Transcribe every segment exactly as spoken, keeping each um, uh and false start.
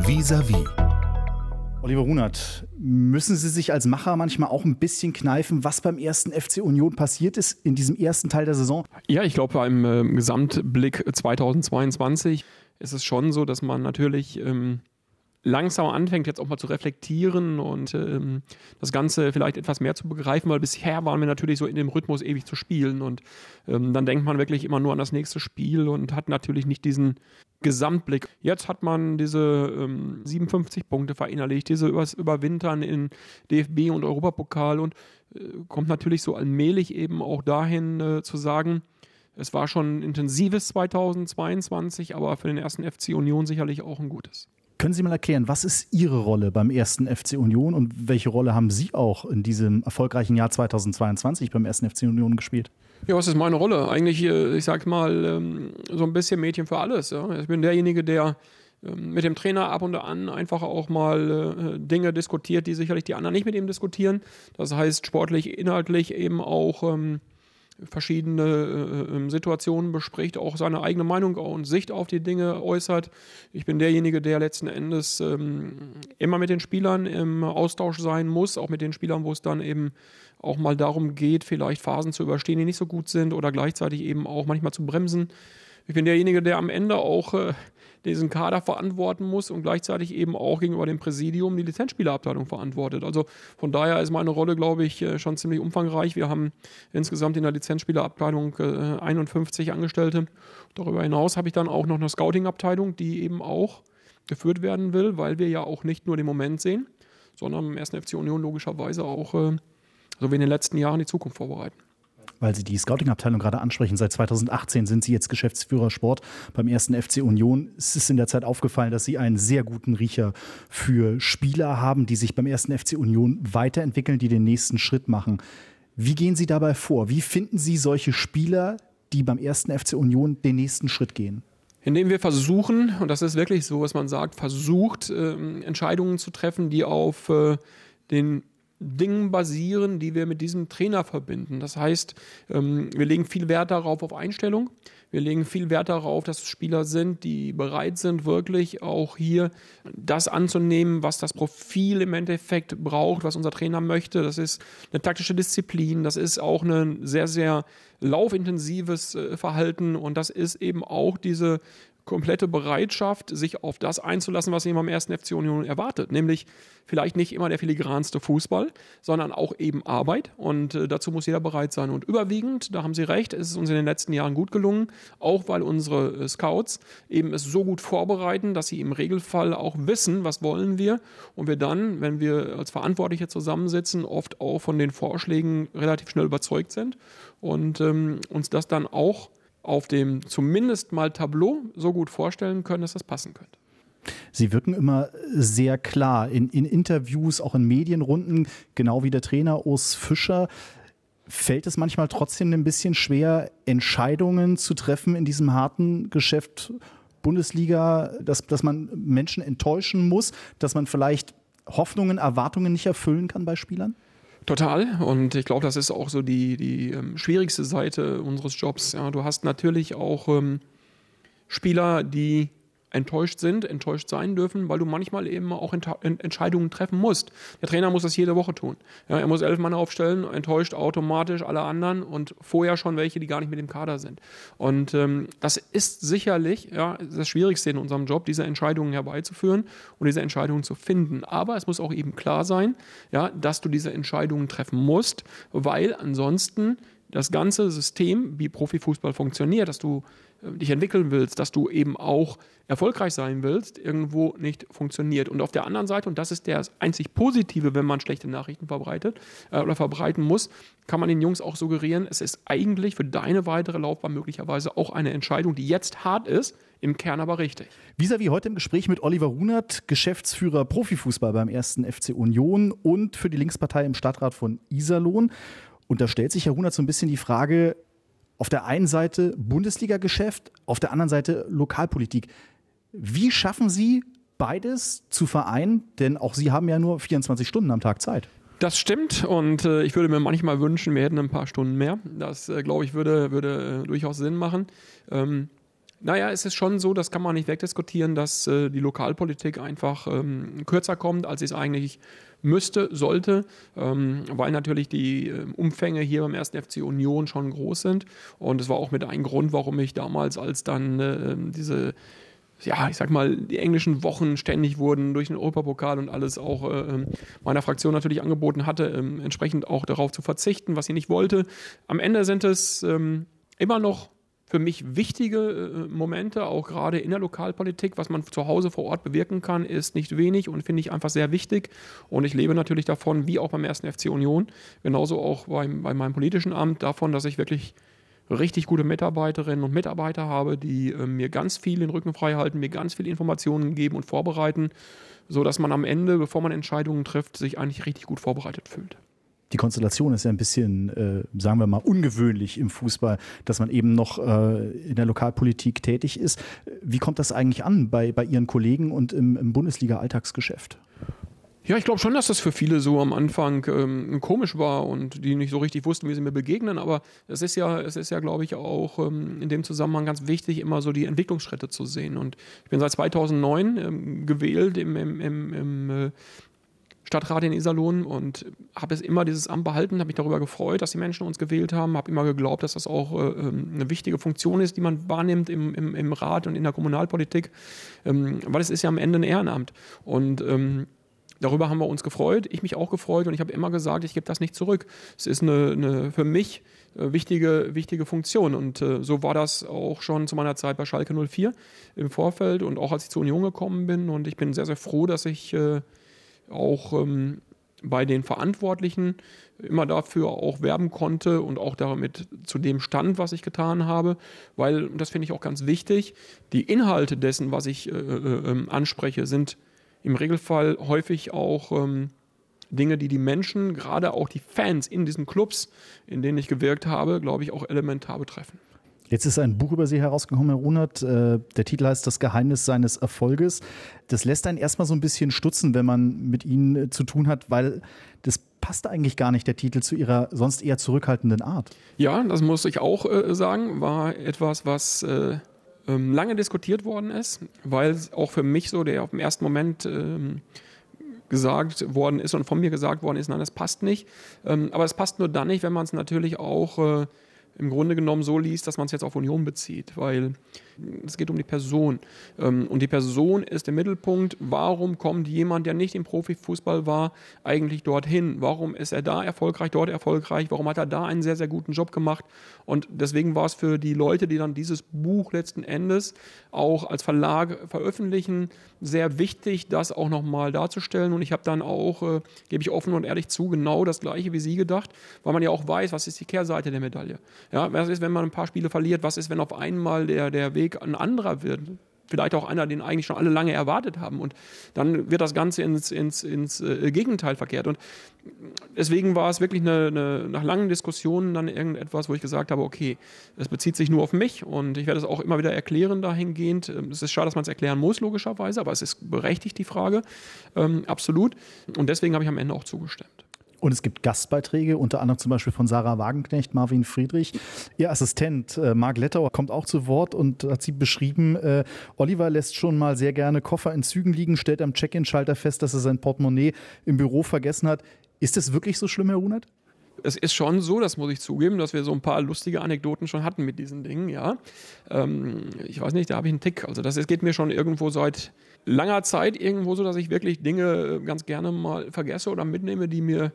Vis-à-vis. Oliver Runert, müssen Sie sich als Macher manchmal auch ein bisschen kneifen, was beim ersten F C Union passiert ist in diesem ersten Teil der Saison? Ja, ich glaube, beim äh, Gesamtblick zweitausendzweiundzwanzig ist es schon so, dass man natürlich ähm, langsam anfängt, jetzt auch mal zu reflektieren und ähm, das Ganze vielleicht etwas mehr zu begreifen, weil bisher waren wir natürlich so in dem Rhythmus, ewig zu spielen und ähm, dann denkt man wirklich immer nur an das nächste Spiel und hat natürlich nicht diesen Gesamtblick. Jetzt hat man diese ähm, siebenundfünfzig Punkte verinnerlicht, diese Übers Überwintern in D F B und Europapokal und äh, kommt natürlich so allmählich eben auch dahin äh, zu sagen, es war schon ein intensives zweitausendzweiundzwanzig, aber für den ersten F C Union sicherlich auch ein gutes. Können Sie mal erklären, was ist Ihre Rolle beim ersten F C Union und welche Rolle haben Sie auch in diesem erfolgreichen Jahr zweitausendzweiundzwanzig beim ersten F C Union gespielt? Ja, was ist meine Rolle? Eigentlich, ich sag mal, so ein bisschen Mädchen für alles. Ich bin derjenige, der mit dem Trainer ab und an einfach auch mal Dinge diskutiert, die sicherlich die anderen nicht mit ihm diskutieren. Das heißt, sportlich, inhaltlich eben auch verschiedene äh, Situationen bespricht, auch seine eigene Meinung und Sicht auf die Dinge äußert. Ich bin derjenige, der letzten Endes ähm, immer mit den Spielern im Austausch sein muss, auch mit den Spielern, wo es dann eben auch mal darum geht, vielleicht Phasen zu überstehen, die nicht so gut sind oder gleichzeitig eben auch manchmal zu bremsen. Ich bin derjenige, der am Ende auch äh, diesen Kader verantworten muss und gleichzeitig eben auch gegenüber dem Präsidium die Lizenzspielerabteilung verantwortet. Also von daher ist meine Rolle, glaube ich, schon ziemlich umfangreich. Wir haben insgesamt in der Lizenzspielerabteilung einundfünfzig Angestellte. Darüber hinaus habe ich dann auch noch eine Scouting-Abteilung, die eben auch geführt werden will, weil wir ja auch nicht nur den Moment sehen, sondern im ersten F C Union logischerweise auch, so wie in den letzten Jahren, die Zukunft vorbereiten. Weil Sie die Scouting-Abteilung gerade ansprechen, seit zweitausendachtzehn sind Sie jetzt Geschäftsführer Sport beim ersten F C Union. Es ist in der Zeit aufgefallen, dass Sie einen sehr guten Riecher für Spieler haben, die sich beim ersten F C Union weiterentwickeln, die den nächsten Schritt machen. Wie gehen Sie dabei vor? Wie finden Sie solche Spieler, die beim ersten F C Union den nächsten Schritt gehen? Indem wir versuchen, und das ist wirklich so, was man sagt, versucht, äh, Entscheidungen zu treffen, die auf äh, den Dingen basieren, die wir mit diesem Trainer verbinden. Das heißt, wir legen viel Wert darauf auf Einstellung. Wir legen viel Wert darauf, dass es Spieler sind, die bereit sind, wirklich auch hier das anzunehmen, was das Profil im Endeffekt braucht, was unser Trainer möchte. Das ist eine taktische Disziplin, das ist auch ein sehr, sehr laufintensives Verhalten und das ist eben auch diese komplette Bereitschaft, sich auf das einzulassen, was ihn beim ersten F C Union erwartet. Nämlich vielleicht nicht immer der filigranste Fußball, sondern auch eben Arbeit. Und äh, dazu muss jeder bereit sein. Und überwiegend, da haben Sie recht, ist es uns in den letzten Jahren gut gelungen, auch weil unsere äh, Scouts eben es so gut vorbereiten, dass sie im Regelfall auch wissen, was wollen wir. Und wir dann, wenn wir als Verantwortliche zusammensitzen, oft auch von den Vorschlägen relativ schnell überzeugt sind und ähm, uns das dann auch auf dem zumindest mal Tableau so gut vorstellen können, dass das passen könnte. Sie wirken immer sehr klar in, in Interviews, auch in Medienrunden, genau wie der Trainer Urs Fischer. Fällt es manchmal trotzdem ein bisschen schwer, Entscheidungen zu treffen in diesem harten Geschäft Bundesliga, dass, dass man Menschen enttäuschen muss, dass man vielleicht Hoffnungen, Erwartungen nicht erfüllen kann bei Spielern? Total. Und ich glaube, das ist auch so die, die ähm, schwierigste Seite unseres Jobs. Ja, du hast natürlich auch ähm, Spieler, die enttäuscht sind, enttäuscht sein dürfen, weil du manchmal eben auch Ent- Ent- Entscheidungen treffen musst. Der Trainer muss das jede Woche tun. Ja, er muss elf Mann aufstellen, enttäuscht automatisch alle anderen und vorher schon welche, die gar nicht mit dem Kader sind. Und ähm, das ist sicherlich ja, das Schwierigste in unserem Job, diese Entscheidungen herbeizuführen und diese Entscheidungen zu finden. Aber es muss auch eben klar sein, ja, dass du diese Entscheidungen treffen musst, weil ansonsten das ganze System, wie Profifußball funktioniert, dass du äh, dich entwickeln willst, dass du eben auch erfolgreich sein willst, irgendwo nicht funktioniert. Und auf der anderen Seite, und das ist das einzig Positive, wenn man schlechte Nachrichten verbreitet äh, oder verbreiten muss, kann man den Jungs auch suggerieren, es ist eigentlich für deine weitere Laufbahn möglicherweise auch eine Entscheidung, die jetzt hart ist, im Kern aber richtig. Vis-à-vis heute im Gespräch mit Oliver Runert, Geschäftsführer Profifußball beim ersten F C Union und für die Linkspartei im Stadtrat von Iserlohn. Und da stellt sich, Herr Runert, so ein bisschen die Frage, auf der einen Seite Bundesliga-Geschäft, auf der anderen Seite Lokalpolitik. Wie schaffen Sie beides zu vereinen? Denn auch Sie haben ja nur vierundzwanzig Stunden am Tag Zeit. Das stimmt und äh, ich würde mir manchmal wünschen, wir hätten ein paar Stunden mehr. Das, äh, glaube ich, würde, würde äh, durchaus Sinn machen. Ähm, Naja, es ist schon so, das kann man nicht wegdiskutieren, dass äh, die Lokalpolitik einfach ähm, kürzer kommt, als es eigentlich müsste, sollte, ähm, weil natürlich die äh, Umfänge hier beim ersten F C Union schon groß sind. Und es war auch mit ein Grund, warum ich damals, als dann äh, diese, ja, ich sag mal, die englischen Wochen ständig wurden durch den Europapokal und alles auch äh, meiner Fraktion natürlich angeboten hatte, äh, entsprechend auch darauf zu verzichten, was sie nicht wollte. Am Ende sind es ähm, immer noch für mich wichtige äh, Momente, auch gerade in der Lokalpolitik, was man zu Hause vor Ort bewirken kann, ist nicht wenig und finde ich einfach sehr wichtig. Und ich lebe natürlich davon, wie auch beim ersten F C Union, genauso auch beim, bei meinem politischen Amt, davon, dass ich wirklich richtig gute Mitarbeiterinnen und Mitarbeiter habe, die äh, mir ganz viel den Rücken frei halten, mir ganz viele Informationen geben und vorbereiten, sodass man am Ende, bevor man Entscheidungen trifft, sich eigentlich richtig gut vorbereitet fühlt. Die Konstellation ist ja ein bisschen, äh, sagen wir mal, ungewöhnlich im Fußball, dass man eben noch äh, in der Lokalpolitik tätig ist. Wie kommt das eigentlich an bei, bei Ihren Kollegen und im, im Bundesliga-Alltagsgeschäft? Ja, ich glaube schon, dass das für viele so am Anfang ähm, komisch war und die nicht so richtig wussten, wie sie mir begegnen. Aber es ist ja, es ist ja, glaube ich, auch ähm, in dem Zusammenhang ganz wichtig, immer so die Entwicklungsschritte zu sehen. Und ich bin seit zweitausendneun ähm, gewählt im, im, im, im äh, Stadtrat in Iserlohn und habe es immer dieses Amt behalten, habe mich darüber gefreut, dass die Menschen uns gewählt haben, habe immer geglaubt, dass das auch äh, eine wichtige Funktion ist, die man wahrnimmt im, im, im Rat und in der Kommunalpolitik, ähm, weil es ist ja am Ende ein Ehrenamt und ähm, darüber haben wir uns gefreut, ich mich auch gefreut und ich habe immer gesagt, ich gebe das nicht zurück. Es ist eine, eine für mich äh, wichtige, wichtige Funktion und äh, so war das auch schon zu meiner Zeit bei Schalke null vier im Vorfeld und auch als ich zur Union gekommen bin und ich bin sehr, sehr froh, dass ich äh, auch ähm, bei den Verantwortlichen immer dafür auch werben konnte und auch damit zu dem stand, was ich getan habe, weil, und das finde ich auch ganz wichtig, die Inhalte dessen, was ich äh, äh, anspreche, sind im Regelfall häufig auch ähm, Dinge, die die Menschen, gerade auch die Fans in diesen Clubs, in denen ich gewirkt habe, glaube ich, auch elementar betreffen. Jetzt ist ein Buch über Sie herausgekommen, Herr Runert. Der Titel heißt Das Geheimnis seines Erfolges. Das lässt einen erstmal so ein bisschen stutzen, wenn man mit Ihnen zu tun hat, weil das passt eigentlich gar nicht, der Titel, zu Ihrer sonst eher zurückhaltenden Art. Ja, das muss ich auch äh, sagen, war etwas, was äh, ähm, lange diskutiert worden ist, weil auch für mich so der auf den ersten Moment ähm, gesagt worden ist und von mir gesagt worden ist, nein, das passt nicht. Ähm, aber es passt nur dann nicht, wenn man es natürlich auch äh, im Grunde genommen so liest, dass man es jetzt auf Union bezieht, weil es geht um die Person. Und die Person ist im Mittelpunkt. Warum kommt jemand, der nicht im Profifußball war, eigentlich dorthin? Warum ist er da erfolgreich, dort erfolgreich? Warum hat er da einen sehr, sehr guten Job gemacht? Und deswegen war es für die Leute, die dann dieses Buch letzten Endes auch als Verlag veröffentlichen, sehr wichtig, das auch nochmal darzustellen. Und ich habe dann auch, äh, gebe ich offen und ehrlich zu, genau das Gleiche wie Sie gedacht, weil man ja auch weiß, was ist die Kehrseite der Medaille. Ja, was ist, wenn man ein paar Spiele verliert? Was ist, wenn auf einmal der, der Weg ein anderer wird? Vielleicht auch einer, den eigentlich schon alle lange erwartet haben. Und dann wird das Ganze ins, ins, ins äh, Gegenteil verkehrt. Und deswegen war es wirklich eine, eine, nach langen Diskussionen dann irgendetwas, wo ich gesagt habe, okay, es bezieht sich nur auf mich und ich werde es auch immer wieder erklären dahingehend. Es ist schade, dass man es erklären muss, logischerweise, aber es ist berechtigt, die Frage. Ähm, absolut. Und deswegen habe ich am Ende auch zugestimmt. Und es gibt Gastbeiträge, unter anderem zum Beispiel von Sarah Wagenknecht, Marvin Friedrich. Ihr Assistent äh, Marc Lettauer kommt auch zu Wort und hat sie beschrieben, äh, Oliver lässt schon mal sehr gerne Koffer in Zügen liegen, stellt am Check-in-Schalter fest, dass er sein Portemonnaie im Büro vergessen hat. Ist das wirklich so schlimm, Herr Runert? Es ist schon so, das muss ich zugeben, dass wir so ein paar lustige Anekdoten schon hatten mit diesen Dingen, ja. Ähm, ich weiß nicht, da habe ich einen Tick. Also das geht mir schon irgendwo seit langer Zeit irgendwo so, dass ich wirklich Dinge ganz gerne mal vergesse oder mitnehme, die mir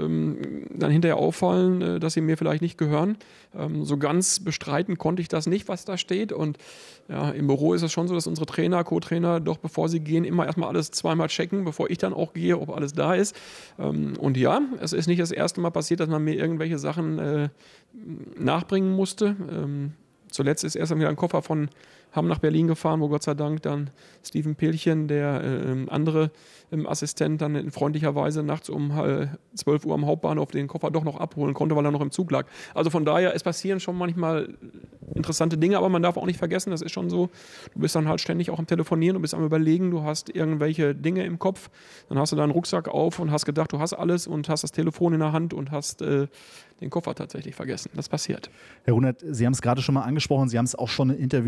ähm, dann hinterher auffallen, äh, dass sie mir vielleicht nicht gehören. Ähm, so ganz bestreiten konnte ich das nicht, was da steht. Und ja, im Büro ist es schon so, dass unsere Trainer, Co-Trainer, doch bevor sie gehen, immer erstmal alles zweimal checken, bevor ich dann auch gehe, ob alles da ist. Ähm, und ja, es ist nicht das erste Mal passiert, dass man mir irgendwelche Sachen äh, nachbringen musste. Ähm, zuletzt ist erst wieder ein Koffer von Hamm nach Berlin gefahren, wo Gott sei Dank dann Steven Pelchen, der äh, andere ähm, Assistent, dann in freundlicher Weise nachts um äh, zwölf Uhr am Hauptbahnhof den Koffer doch noch abholen konnte, weil er noch im Zug lag. Also von daher, es passieren schon manchmal interessante Dinge, aber man darf auch nicht vergessen, das ist schon so, du bist dann halt ständig auch am Telefonieren, du bist am Überlegen, du hast irgendwelche Dinge im Kopf, dann hast du deinen Rucksack auf und hast gedacht, du hast alles und hast das Telefon in der Hand und hast äh, den Koffer tatsächlich vergessen. Das passiert. Herr Runert, Sie haben es gerade schon mal angesprochen, Sie haben es auch schon in Interviews vorher gesagt,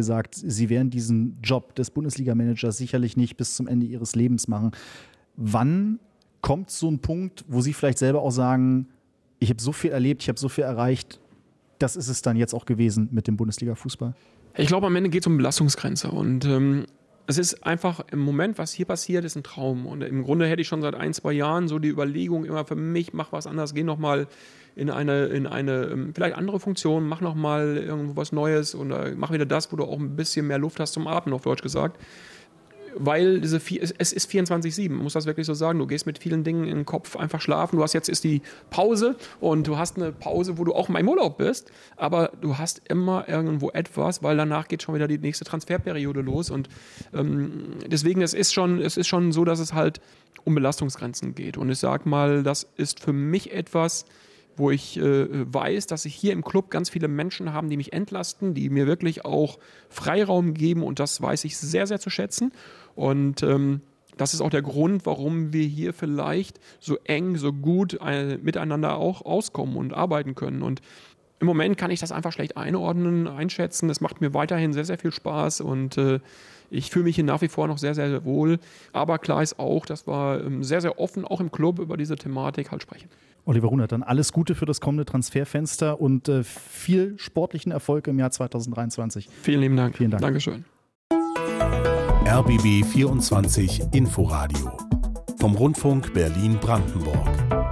gesagt, Sie werden diesen Job des Bundesliga-Managers sicherlich nicht bis zum Ende Ihres Lebens machen. Wann kommt so ein Punkt, wo Sie vielleicht selber auch sagen, ich habe so viel erlebt, ich habe so viel erreicht, das ist es dann jetzt auch gewesen mit dem Bundesliga-Fußball? Ich glaube, am Ende geht es um Belastungsgrenze und ähm, es ist einfach im Moment, was hier passiert, ist ein Traum. Und im Grunde hätte ich schon seit ein, zwei Jahren so die Überlegung immer für mich, mach was anderes, geh nochmal in eine, in eine vielleicht andere Funktion, mach nochmal irgendwo was Neues oder mach wieder das, wo du auch ein bisschen mehr Luft hast zum Atmen, auf Deutsch gesagt. Weil diese, es ist vierundzwanzig sieben, man muss das wirklich so sagen. Du gehst mit vielen Dingen im Kopf einfach schlafen. Du hast jetzt ist die Pause und du hast eine Pause, wo du auch mal im Urlaub bist, aber du hast immer irgendwo etwas, weil danach geht schon wieder die nächste Transferperiode los. Und ähm, deswegen, es ist schon, es ist schon so, dass es halt um Belastungsgrenzen geht. Und ich sag mal, das ist für mich etwas, wo ich äh, weiß, dass ich hier im Club ganz viele Menschen haben, die mich entlasten, die mir wirklich auch Freiraum geben und das weiß ich sehr, sehr zu schätzen. Und ähm, das ist auch der Grund, warum wir hier vielleicht so eng, so gut äh, miteinander auch auskommen und arbeiten können. Und im Moment kann ich das einfach schlecht einordnen, einschätzen. Das macht mir weiterhin sehr, sehr viel Spaß und äh, ich fühle mich hier nach wie vor noch sehr, sehr wohl. Aber klar ist auch, dass wir ähm, sehr, sehr offen auch im Club über diese Thematik halt sprechen. Oliver Runert, dann alles Gute für das kommende Transferfenster und äh, viel sportlichen Erfolg im Jahr zwanzig dreiundzwanzig. Vielen lieben Dank. Vielen Dank. Dankeschön. R B B vierundzwanzig Inforadio vom Rundfunk Berlin-Brandenburg.